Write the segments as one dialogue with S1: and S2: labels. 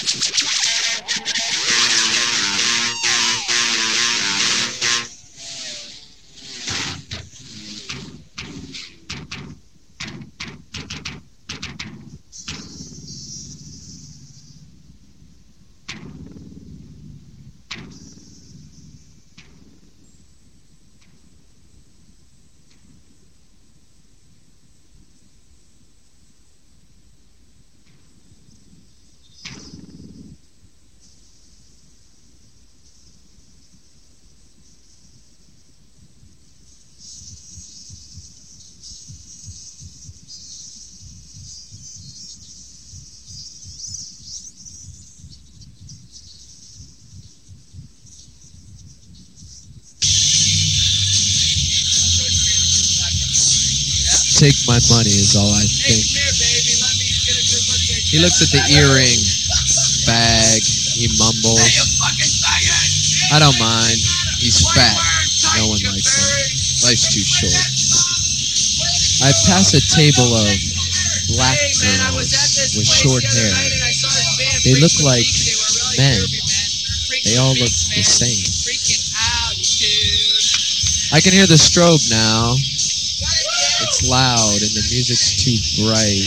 S1: Take my money is all I think. He looks at the earring, bag, he mumbles. I don't mind. He's fat. No one likes him. Life's too short. I pass a table of black girls with short hair. They look like men. They all look the same. I can hear the strobe now. It's loud and the music's too bright.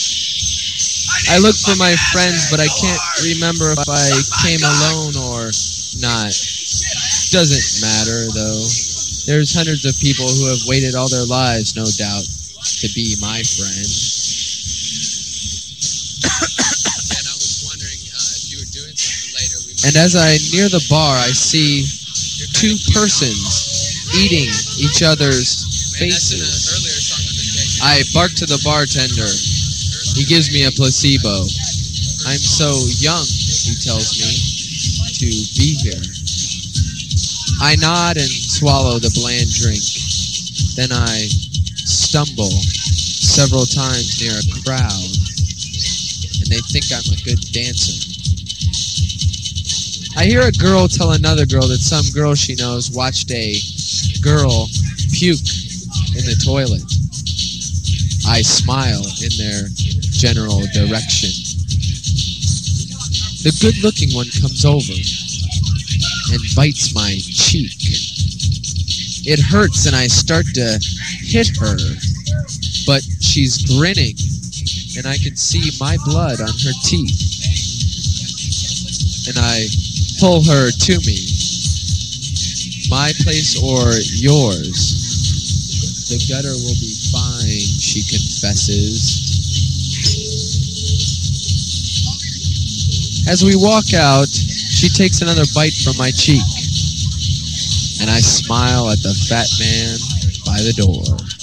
S1: I look for my friends, but I can't remember if I came alone or not. Doesn't matter, though. There's hundreds of people who have waited all their lives, no doubt, to be my friend. And I was wondering if you were doing something later. And as I near the bar, I see two persons eating each other's faces. I bark to the bartender. He gives me a placebo. I'm so young, he tells me, to be here. I nod and swallow the bland drink. Then I stumble several times near a crowd, and they think I'm a good dancer. I hear a girl tell another girl that some girl she knows watched a girl puke in the toilet. I smile in their general direction. The good-looking one comes over and bites my cheek. It hurts and I start to hit her, but she's grinning and I can see my blood on her teeth. And I pull her to me. My place or yours? The gutter will be fine, she confesses. As we walk out, she takes another bite from my cheek, and I smile at the fat man by the door.